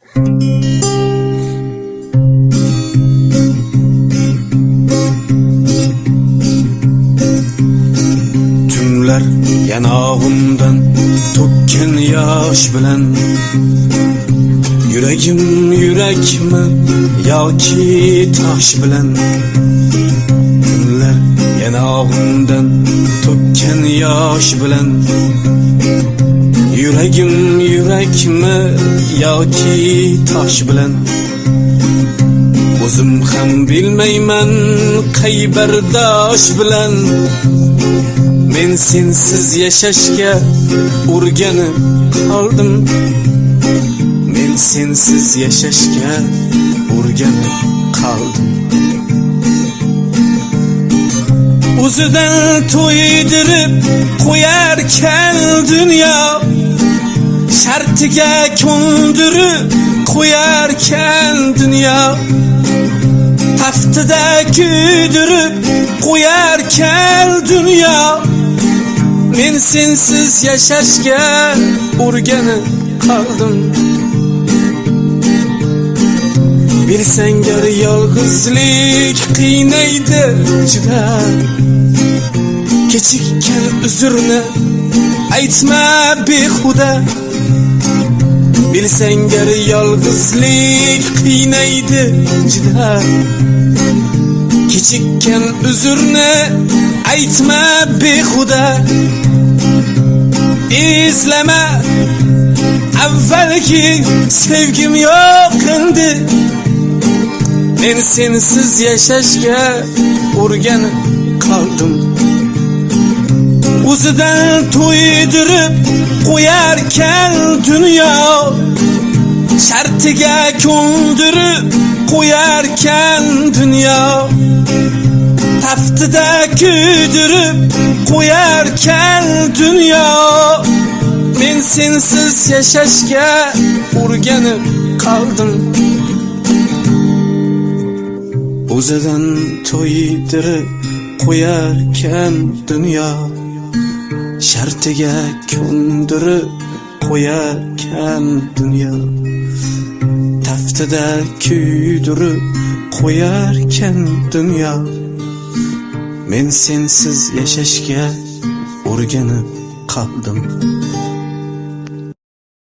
Tunlar yanog'imdan to'kkan yosh bilan yuragim yurakmi yoki tosh bilan. Tunlar yanog'imdan to'kkan yosh bilan yuragim yurakmi yoki tosh bilan. O'zim ham bilmayman qay bardosh bilan men sensiz yashashga o'rganib qoldim. Men sensiz yashashga o'rganib qoldim. O'zidan to'ydirib qo'yarkan dunyo, shartiga ko'ndirib qo'yarkan dunyo, taftida kuydirib qo'yarkan dunyo. Men sensiz yashashga o'rganib qoldim. Bilsang gar yolg'izlik qiynaydi juda, kechikkan uzrni aytma behuda. Bilsang gar yolg'izlik qiynaydi juda, kechikkan uzrni aytma behuda. Izlama avvalgi sevgim yo'q endi, men sensiz yashashga o'rganib qoldim. O'zidan to'ydirib qo'yarkan dunyo, shartiga ko'ndirib qo'yarkan dunyo, taftida kuydirib qo'yarkan dunyo. Men sensiz yashashga o'rganib qoldim. O'zidan to'ydirib qo'yarkan dunyo, shartiga ko'ndirib qo'yarkan dunyo, taftida kuydirib qo'yarkan dunyo. Men sensiz yashashga o'rganib qoldim.